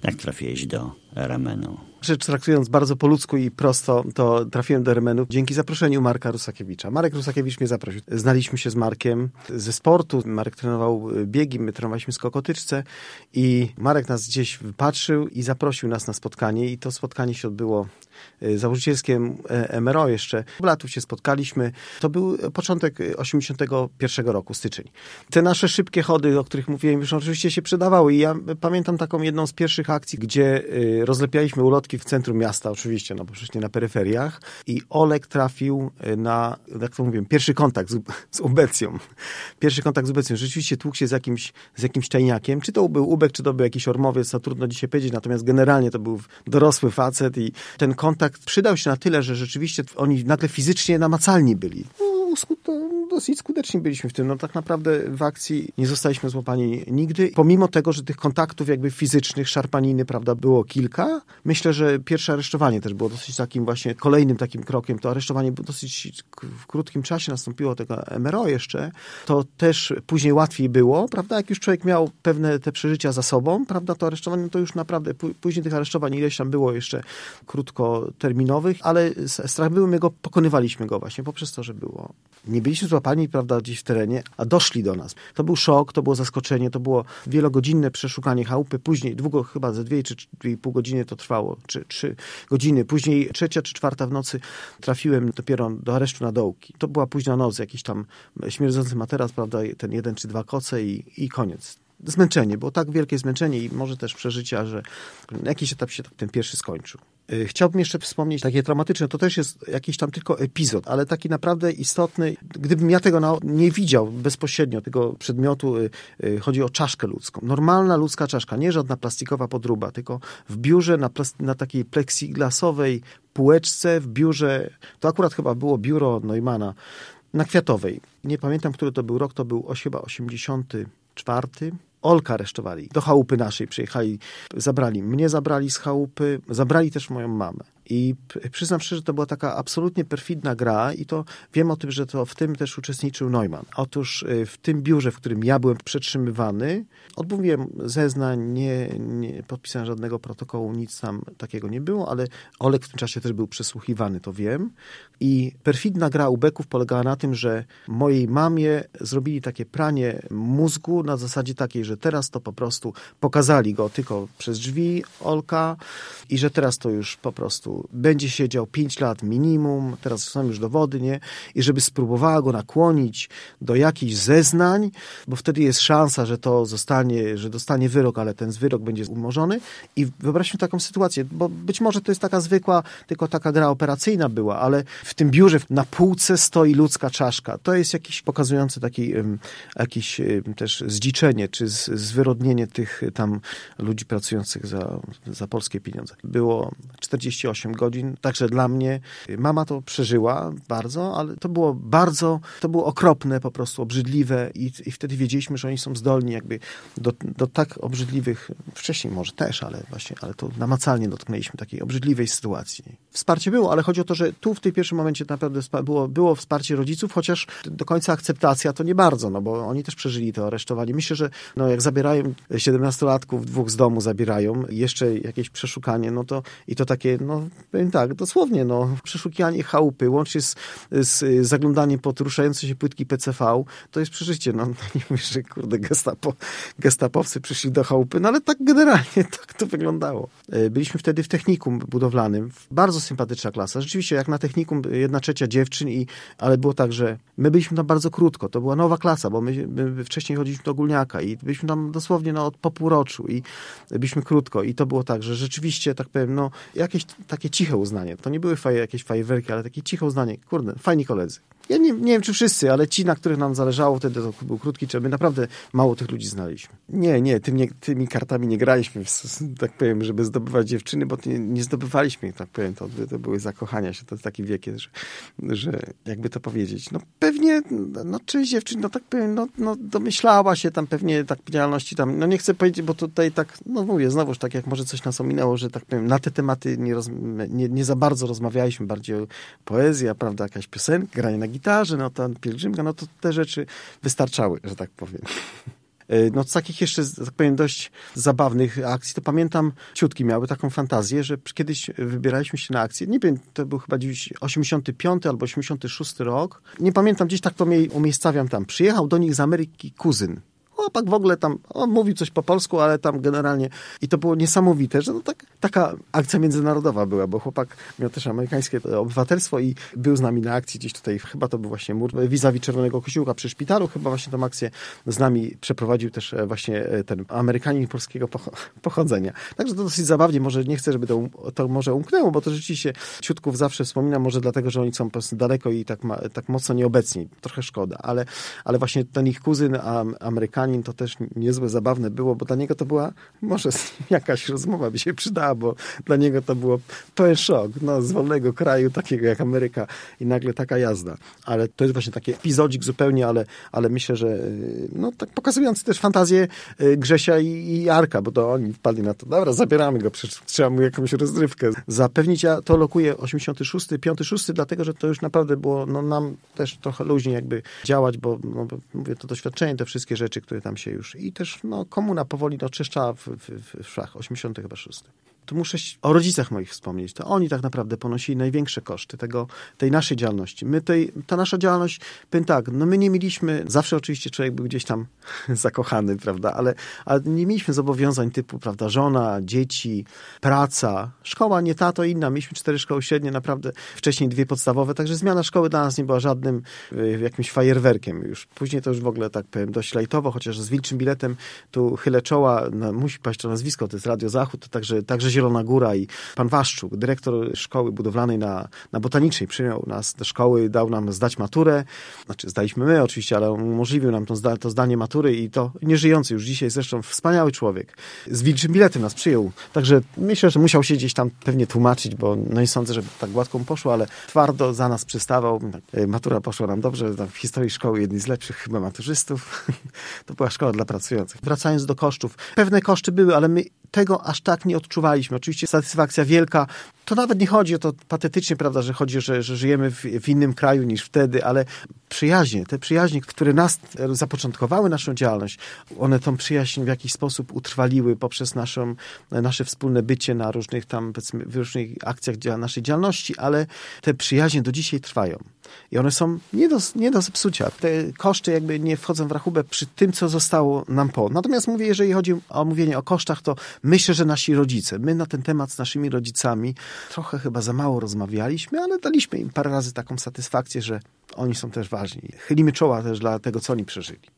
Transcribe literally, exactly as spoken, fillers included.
Jak trafiłeś do R M N-u? Rzecz traktując bardzo po ludzku i prosto, to trafiłem do R M N-u dzięki zaproszeniu Marka Rusakiewicza. Marek Rusakiewicz mnie zaprosił. Znaliśmy się z Markiem ze sportu. Marek trenował biegi, my trenowaliśmy skokotyczce i Marek nas gdzieś wypatrzył i zaprosił nas na spotkanie i to spotkanie się odbyło założycielskie M R O jeszcze. W latów się spotkaliśmy. To był początek osiemdziesiątego pierwszego roku, styczeń. Te nasze szybkie chody, o których mówiłem, już oczywiście się przydawały i ja pamiętam taką jedną z pierwszych akcji, gdzie rozlepialiśmy ulotki w centrum miasta, oczywiście, no bo przecież nie na peryferiach i Olek trafił na, jak to mówię, pierwszy kontakt z, z ubecją. Pierwszy kontakt z ubecją. Rzeczywiście tłukł się z jakimś, z jakimś czajniakiem. Czy to był ubek, czy to był jakiś ormowiec, to trudno dzisiaj powiedzieć, natomiast generalnie to był dorosły facet i ten kontakt przydał się na tyle, że rzeczywiście oni nagle fizycznie namacalni byli. Dosyć skuteczni byliśmy w tym. No tak naprawdę w akcji nie zostaliśmy złapani nigdy. Pomimo tego, że tych kontaktów jakby fizycznych, szarpaniny, prawda, było kilka. Myślę, że pierwsze aresztowanie też było dosyć takim właśnie kolejnym takim krokiem. To aresztowanie było dosyć w krótkim czasie nastąpiło tego M R O jeszcze. To też później łatwiej było, prawda, jak już człowiek miał pewne te przeżycia za sobą, prawda, to aresztowanie to już naprawdę, później tych aresztowań ileś tam było jeszcze krótkoterminowych, ale strach był, my go pokonywaliśmy go właśnie poprzez to, że było. Nie byliśmy złapani, prawda, gdzieś w terenie, a doszli do nas. To był szok, to było zaskoczenie, to było wielogodzinne przeszukanie chałupy. Później, długo chyba ze dwie czy dwie i pół godziny to trwało, czy trzy godziny. Później trzecia czy czwarta w nocy trafiłem dopiero do aresztu na Dołki. To była późna noc, jakiś tam śmierdzący materac, prawda, ten jeden czy dwa koce i, i koniec. Zmęczenie, było tak wielkie zmęczenie i może też przeżycia, że na jakiś etap się ten pierwszy skończył. Chciałbym jeszcze wspomnieć takie traumatyczne, to też jest jakiś tam tylko epizod, ale taki naprawdę istotny. Gdybym ja tego nie widział bezpośrednio, tego przedmiotu, chodzi o czaszkę ludzką. Normalna ludzka czaszka, nie żadna plastikowa podróba, tylko w biurze na, plas- na takiej plexiglasowej półeczce, w biurze, to akurat chyba było biuro Neumana, na Kwiatowej. Nie pamiętam, który to był rok, to był chyba osiemdziesiąty czwarty. Olka aresztowali. Do chałupy naszej przyjechali, zabrali mnie, zabrali z chałupy, zabrali też moją mamę. I przyznam szczerze, że to była taka absolutnie perfidna gra i to wiem o tym, że to w tym też uczestniczył Neumann. Otóż w tym biurze, w którym ja byłem przetrzymywany, odmówiłem zeznań, nie, nie podpisałem żadnego protokołu, nic tam takiego nie było, ale Olek w tym czasie też był przesłuchiwany, to wiem. I perfidna gra ubeków polegała na tym, że mojej mamie zrobili takie pranie mózgu na zasadzie takiej, że teraz to po prostu pokazali go tylko przez drzwi Olka i że teraz to już po prostu będzie siedział pięć lat minimum, teraz są już dowody, nie? I żeby spróbowała go nakłonić do jakichś zeznań, bo wtedy jest szansa, że to zostanie, że dostanie wyrok, ale ten wyrok będzie umorzony. I wyobraźmy taką sytuację, bo być może to jest taka zwykła, tylko taka gra operacyjna była, ale w tym biurze na półce stoi ludzka czaszka. To jest jakiś pokazujący taki um, jakiś um, też zdziczenie, czy z, zwyrodnienie tych tam ludzi pracujących za, za polskie pieniądze. Było czterdzieści osiem godzin, także dla mnie mama to przeżyła bardzo, ale to było bardzo, to było okropne, po prostu obrzydliwe i, i wtedy wiedzieliśmy, że oni są zdolni jakby do, do tak obrzydliwych, wcześniej może też, ale właśnie, ale to namacalnie dotknęliśmy takiej obrzydliwej sytuacji. Wsparcie było, ale chodzi o to, że tu w tym pierwszym momencie naprawdę było, było wsparcie rodziców, chociaż do końca akceptacja to nie bardzo, no bo oni też przeżyli to aresztowanie. Myślę, że no jak zabierają siedemnastolatków, dwóch z domu zabierają, jeszcze jakieś przeszukanie, no to i to takie, no powiem tak, dosłownie, no przeszukiwanie chałupy, łącznie z, z zaglądaniem pod ruszające się płytki P C V, to jest przeżycie, no nie mówię, że kurde gestapo, gestapowcy przyszli do chałupy, no ale tak generalnie tak to wyglądało. Byliśmy wtedy w technikum budowlanym, bardzo sympatyczna klasa, rzeczywiście jak na technikum jedna trzecia dziewczyn, i, ale było tak, że my byliśmy tam bardzo krótko, to była nowa klasa, bo my, my wcześniej chodziliśmy do ogólniaka i byliśmy tam dosłownie no, od po półroczu i byliśmy krótko i to było tak, że rzeczywiście, tak powiem, no jakieś takie ciche uznanie, to nie były faje, jakieś fajerwerki, ale takie ciche uznanie, kurde, fajni koledzy. Ja nie, nie wiem, czy wszyscy, ale ci, na których nam zależało, wtedy to był krótki czas, my naprawdę mało tych ludzi znaliśmy. Nie, nie, tym nie tymi kartami nie graliśmy, tak powiem, żeby zdobywać dziewczyny, bo nie, nie zdobywaliśmy, tak powiem, to, to były zakochania się, to jest taki wiek, że, że jakby to powiedzieć, no pewnie, no część dziewczyn, no tak powiem, no, no domyślała się tam pewnie tak działalności tam, no nie chcę powiedzieć, bo tutaj tak, no mówię, znowuż tak jak może coś nas ominęło, że tak powiem, na te tematy nie, roz, nie, nie za bardzo rozmawialiśmy, bardziej o poezja, prawda, jakaś piosenka, granie na gitarze, no ta pielgrzymka, no to te rzeczy wystarczały, że tak powiem. No z takich jeszcze, tak powiem, dość zabawnych akcji, to pamiętam, ciutki miały taką fantazję, że kiedyś wybieraliśmy się na akcję, nie wiem, to był chyba osiemdziesiąty piąty albo osiemdziesiąty szósty rok, nie pamiętam, gdzieś tak to umiejscawiam tam. Przyjechał do nich z Ameryki kuzyn. Chłopak w ogóle tam, on mówił coś po polsku, ale tam generalnie, i to było niesamowite, że no tak, taka akcja międzynarodowa była, bo chłopak miał też amerykańskie obywatelstwo i był z nami na akcji gdzieś tutaj, chyba to był właśnie mur vis-a-vis Czerwonego Kościółka przy szpitalu, chyba właśnie tą akcję z nami przeprowadził też właśnie ten Amerykanin polskiego pochodzenia. Także to dosyć zabawnie, może nie chcę, żeby to, to może umknęło, bo to rzeczywiście Ciutków zawsze wspominam, może dlatego, że oni są po prostu daleko i tak, ma, tak mocno nieobecni. Trochę szkoda, ale, ale właśnie ten ich kuzyn, Amerykanin, to też niezłe, zabawne było, bo dla niego to była, może jakaś rozmowa by się przydała, bo dla niego to było pełen szok, no, z wolnego kraju, takiego jak Ameryka i nagle taka jazda. Ale to jest właśnie taki epizodzik zupełnie, ale, ale myślę, że no tak pokazujący też fantazję Grzesia i, i Arka, bo to oni wpadli na to, dobra, zabieramy go, przecież trzeba mu jakąś rozrywkę zapewnić. Ja to lokuję osiemdziesiąty szósty, piąty, szósty, dlatego, że to już naprawdę było, no nam też trochę luźniej jakby działać, bo, no, bo mówię, to doświadczenie, te wszystkie rzeczy, które tam się już... I też no, komuna powoli oczyszczała w, w, w szach. osiemdziesiąty chyba szósty. Tu muszę o rodzicach moich wspomnieć. To oni tak naprawdę ponosili największe koszty tego, tej naszej działalności. My tej, ta nasza działalność, powiem tak, no my nie mieliśmy, zawsze oczywiście człowiek był gdzieś tam zakochany, prawda, ale, ale nie mieliśmy zobowiązań typu, prawda, żona, dzieci, praca, szkoła nie ta, to inna. Mieliśmy cztery szkoły średnie, naprawdę wcześniej dwie podstawowe, także zmiana szkoły dla nas nie była żadnym y, jakimś fajerwerkiem. Już później to już w ogóle, tak powiem, dość lajtowo, chociaż z wilczym biletem tu chylę czoła, no, musi paść to nazwisko, to jest Radio Zachód, to także, także Zielona Góra i pan Waszczuk, dyrektor szkoły budowlanej na, na Botanicznej, przyjął nas do szkoły, dał nam zdać maturę, znaczy zdaliśmy my oczywiście, ale umożliwił nam to, zda, to zdanie matury i to nieżyjący już dzisiaj zresztą wspaniały człowiek. Z wilczym biletem nas przyjął, także myślę, że musiał się gdzieś tam pewnie tłumaczyć, bo no nie sądzę, żeby tak gładko mu poszło, ale twardo za nas przystawał. Matura poszła nam dobrze, w historii szkoły jedni z lepszych chyba maturzystów. To była szkoła dla pracujących. Wracając do kosztów, pewne koszty były, ale my tego aż tak nie odczuwaliśmy. Oczywiście satysfakcja wielka. To nawet nie chodzi o to patetycznie, prawda, że chodzi, że, że żyjemy w, w innym kraju niż wtedy, ale przyjaźnie, te przyjaźnie, które nas zapoczątkowały naszą działalność, one tą przyjaźń w jakiś sposób utrwaliły poprzez naszą, nasze wspólne bycie na różnych tam, powiedzmy, w różnych akcjach naszej działalności, ale te przyjaźnie do dzisiaj trwają. I one są nie do, nie do zepsucia. Te koszty jakby nie wchodzą w rachubę przy tym, co zostało nam po. Natomiast mówię, jeżeli chodzi o mówienie o kosztach, to myślę, że nasi rodzice, my na ten temat z naszymi rodzicami trochę chyba za mało rozmawialiśmy, ale daliśmy im parę razy taką satysfakcję, że oni są też ważni. Chylimy czoła też dla tego, co oni przeżyli.